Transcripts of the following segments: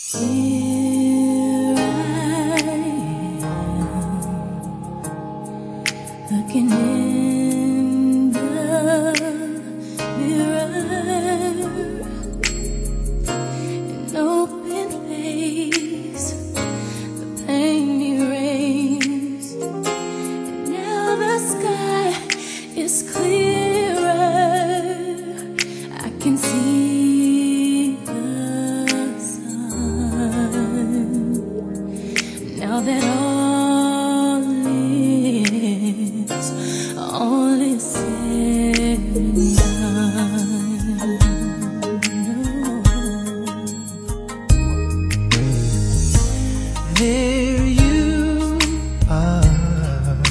Here I am, looking in the mirror, an open face, the pain erased, and now the sky is clearer. I can see the sun, now that all is said and done. There you are,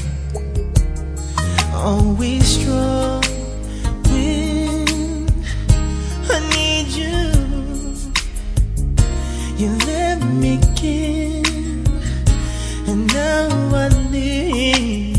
always strong when I need you. You let me give, and now I live